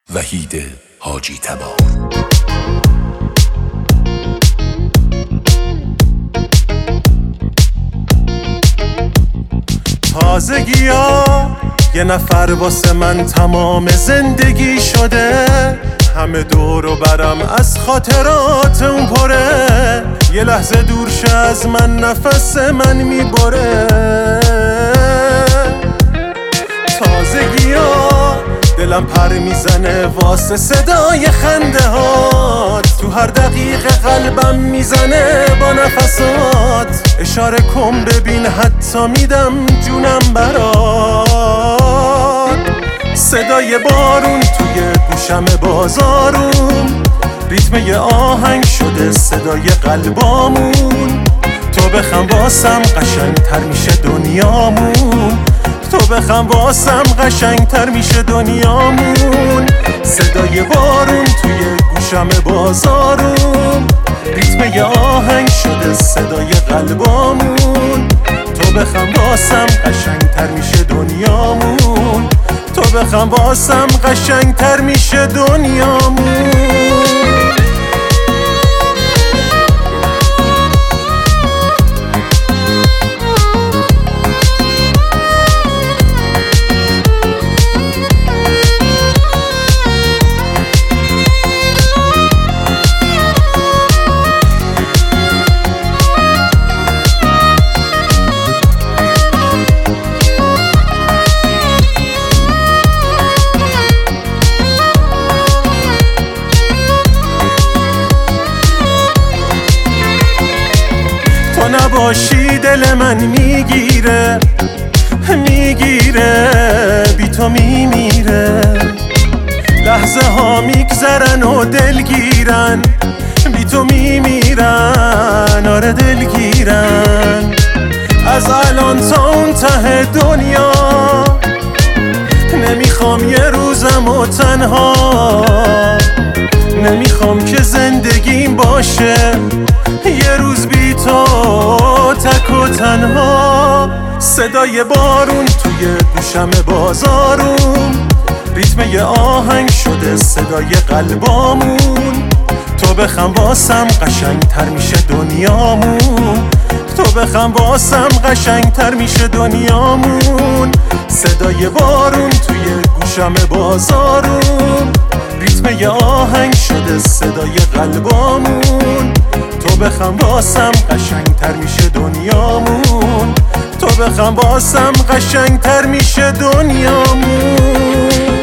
وحید حاجی تبار. تازگیا یه نفر واسه من تمام زندگی شده، همه دور و برم از خاطرات اون پره، یه لحظه دور شه از من نفس من میبره. تازگیا دلم پر میزنه واسه صدای خنده هات، تو هر دقیقه قلبم میزنه با نفسات. اشاره کن ببین حتی میدم جونم برات. صدای بارون توی گوشم بازارون، ریتم یه آهنگ شده صدای قلبامون. تو بخم واسم قشنگتر میشه دنیامون، تو بخم واسم قشنگتر میشه دنیامون. صدای بارون توی گوشم بازارون، ریتم یه آهنگ شده صدای قلبامون. تو بخم واسم قشنگتر میشه دنیامون، تو بخم واسم قشنگتر میشه دنیامون. تو نباشی دل من میگیره بی تو میمیره. لحظه ها میگذرن و دلگیرن، بی تو میمیرن، آره دلگیرن. از الان تا اون ته دنیا نمیخوام یه روزم و تنها، نمیخوام که زندگیم باشه یه روز بی تو تک و تنها. صدای بارون توی گوشم بازارون، ریتم یه آهنگ شده صدای قلبامون. تو بخم واسم قشنگتر میشه دنیامون، تو بخم واسم قشنگتر میشه دنیامون. صدای بارون توی گوشم بازارون، ریتم یه آهنگ شده صدای قلبامون. تو بخم واسم قشنگتر میشه دنیامون، تو بخم واسم قشنگتر میشه دنیامون.